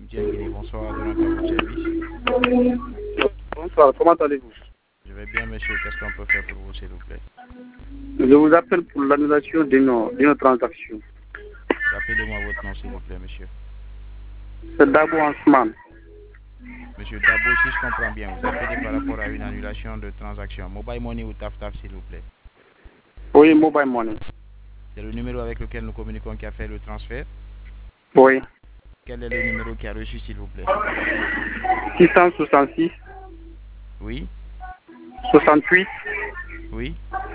Guinée, bonsoir, de à votre service. Bonsoir, comment allez-vous? Je vais bien, monsieur. Qu'est-ce qu'on peut faire pour vous, s'il vous plaît? Je vous appelle pour l'annulation d'une transaction. Rappelez-moi votre nom, s'il vous plaît, monsieur. C'est Dabo Ansman. Monsieur Dabo, si je comprends bien, vous appelez par rapport à une annulation de transaction. Mobile Money ou TAF-TAF, s'il vous plaît. Oui, Mobile Money. C'est le numéro avec lequel nous communiquons qui a fait le transfert. Oui. Quel est le numéro qui a reçu, s'il vous plaît? 666. Oui. 68. Oui.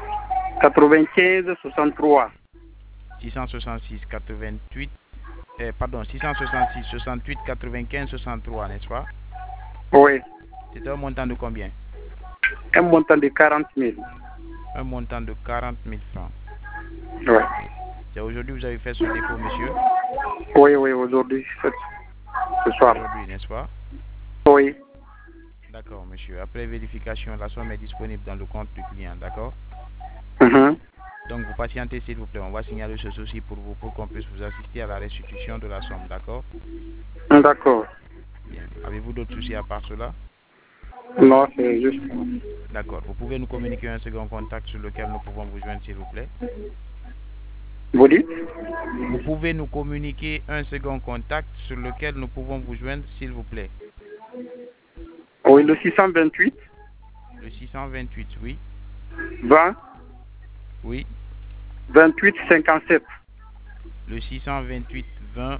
95 63. 666 88. Pardon, 666 68 95 63, n'est-ce pas? Oui. C'est un montant de combien? Un montant de 40 000. Un montant de 40 000 francs. Oui. C'est aujourd'hui que vous avez fait ce dépôt, monsieur? Oui, aujourd'hui, ce soir. Aujourd'hui, n'est-ce pas? Oui. D'accord, monsieur. Après vérification, la somme est disponible dans le compte du client, d'accord? Donc, vous patientez, s'il vous plaît. On va signaler ce souci pour vous, pour qu'on puisse vous assister à la restitution de la somme, d'accord? D'accord. Bien. Avez-vous d'autres soucis à part cela? Non, c'est juste. D'accord. Vous pouvez nous communiquer un second contact sur lequel nous pouvons vous joindre, s'il vous plaît? Vous dites? Vous pouvez nous communiquer un second contact sur lequel nous pouvons vous joindre, s'il vous plaît? Oui, le 628. Le 628, oui. 20. Oui. 28 57. Le 628 20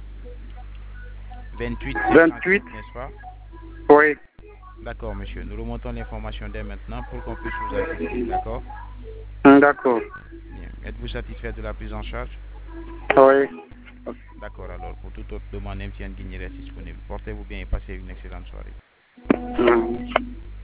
28 28. n'est-ce pas? Oui. D'accord, monsieur. Nous remontons l'information dès maintenant pour qu'on puisse vous assister, d'accord? D'accord. Bien. Êtes-vous satisfait de la prise en charge? Oui. D'accord, alors, pour toute autre demande, MTN Guinée reste disponible. Portez-vous bien et passez une excellente soirée.